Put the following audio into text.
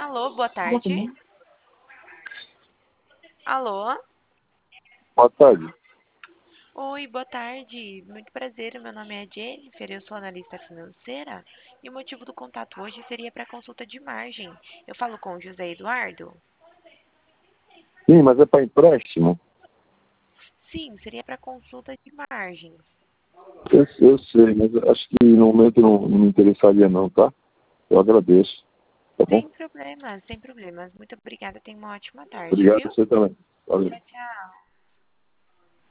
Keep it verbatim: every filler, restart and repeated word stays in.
Alô, boa tarde. Alô? Boa tarde. Oi, boa tarde. Muito prazer, meu nome é Jennifer, eu sou analista financeira e o motivo do contato hoje seria para consulta de margem. Eu falo com o José Eduardo? Sim, mas é para empréstimo? Sim, seria para consulta de margem. Eu, eu sei, mas acho que no momento não, não me interessaria não, tá? Eu agradeço, tá bom? Sem problemas, sem problemas. Muito obrigada, tenha uma ótima tarde, Obrigado viu? a você também. Valeu. Tchau, tchau.